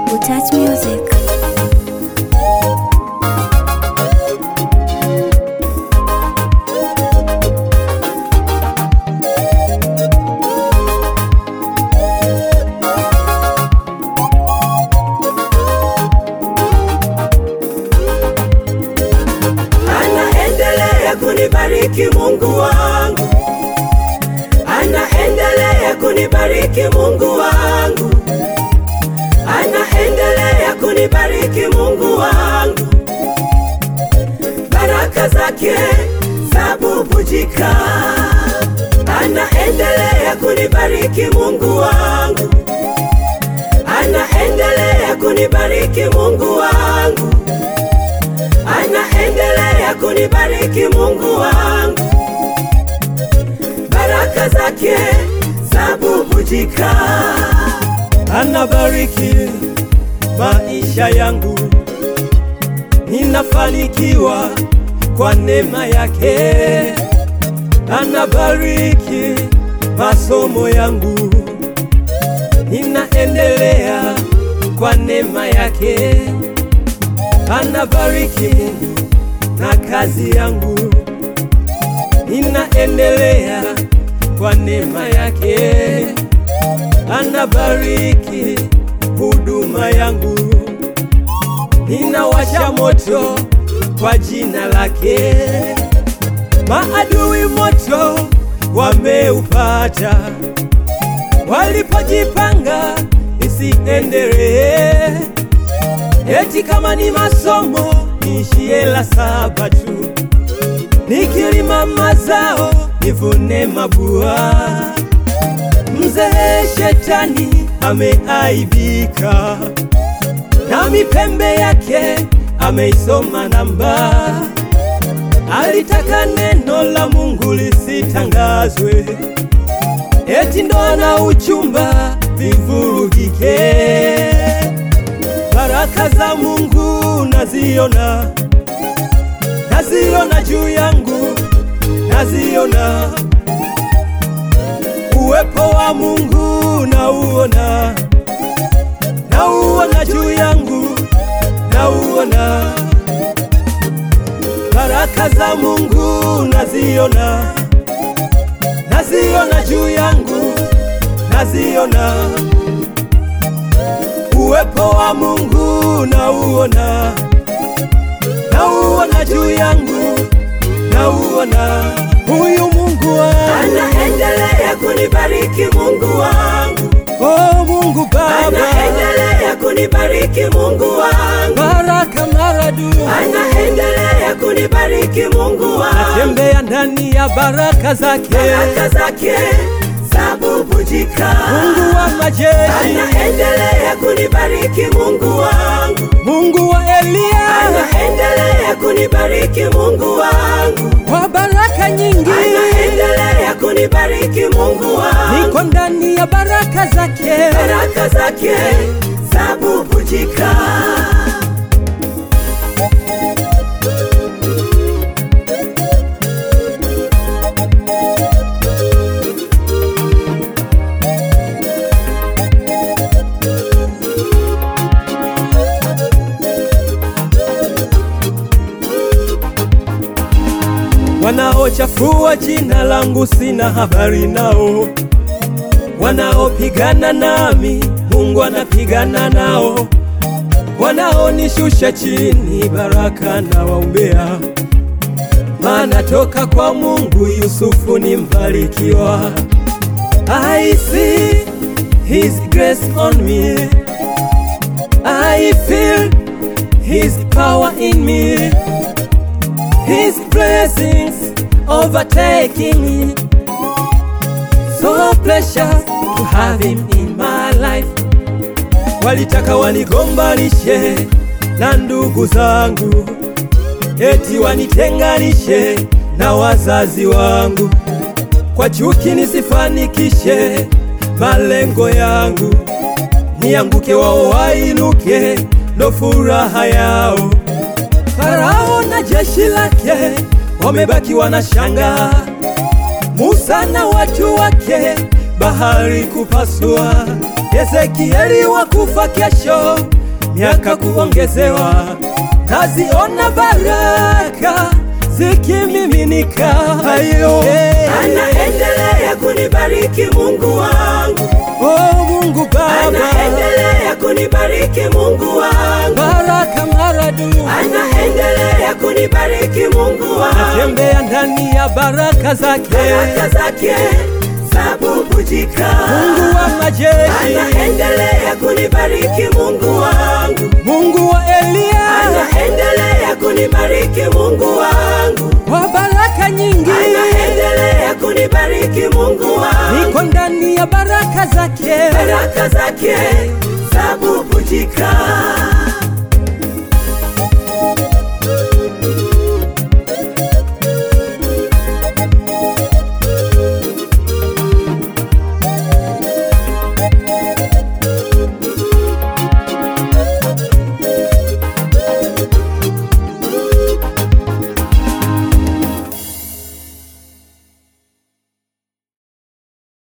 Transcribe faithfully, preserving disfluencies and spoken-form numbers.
Touch Music. Anaendelea kunibariki Mungu wangu, anaendelea kunibariki Mungu wangu, anaendelea kunibariki Mungu wangu. Baraka zake zabubujika. Anaendelea kunibariki Mungu wangu, anaendelea kunibariki Mungu wangu, anaendelea kunibariki Mungu wangu. Baraka zake zabubujika. Anabariki maisha yangu, ninafanikiwa kwa neema yake. Anabariki masomo yangu, ninaendelea kwa neema yake. Anabariki na kazi yangu, ninaendelea kwa neema yake. Anabariki huduma yangu, ninawasha moto kwa jina lake. Maadui moto wameupata, walipojipanga isiendelee. Eti kama ni masomo niishie la saba tu, nikilima mazao nivune mabua. Mzee shetani ameaibika, na mipembe yake ameisoma namba. Alitaka neno la Mungu lisitangazwe, eti ndoa na uchumba vivurugike. Baraka za Mungu naziona, naziona juu yangu, naziona uwepo wa Mungu nauona, nauona juu yangu, nauona baraka za Mungu naziona, naziona juu yangu, naziona uwepo wa Mungu nauona, nauona juu yangu, nauona huyu Mungu wangu. Anaendelea kunibariki Mungu wangu, oh Mungu Baba. Anaendelea kunibariki Mungu wangu, baraka maradu. Anaendelea kunibariki Mungu wangu, natembea ndani ya baraka zake. Baraka zake zabubujika. Mungu wa majeshi anaendelea kunibariki Mungu wangu, Mungu wa Elia anaendelea kunibariki Mungu wangu, kwa baraka nyingi anaendelea kunibariki Mungu wangu. niko ndani ya baraka zake. Baraka zake zabubujika. Wanaochafua jina langu sina habari nao, wanaopigana nami Mungu anapigana nao, wanaonishusha chini baraka na waombea. Maana toka kwa Mungu Yusufu ni mbarikiwa. I see His grace on me, I feel His power in me, His blessings overtaking me. So precious to have Him in my life. Walitaka wanigombanishe na ndugu zangu, eti wanitenganishe na wazazi wangu, kwa chuki nisifanikishe malengo yangu. Nianguke wao wainuke, ndo furaha yao. Farao na jeshi lake wamebaki wanashanga, Musa na watu wake bahari kupasua. Ezekieli wakufa kesho, miaka kuongezewa, naziona baraka zikimiminika. Hayo anaendelea kunibariki Mungu wangu. oh Mungu Baba, Anaendelea kunibariki Mungu wangu. baraka maradufu, Anaendelea kunibariki Mungu wangu. natembea ndani ya baraka zake, Baraka zake zabubujika. Mungu wa majeshi, Anaendelea kunibariki Mungu wangu. Mungu wa Elia, Anaendelea kunibariki Mungu wangu. wa baraka nyingi, Anaendelea kunibariki Mungu wangu. niko ndani ya baraka zake, Baraka zake zabubujika.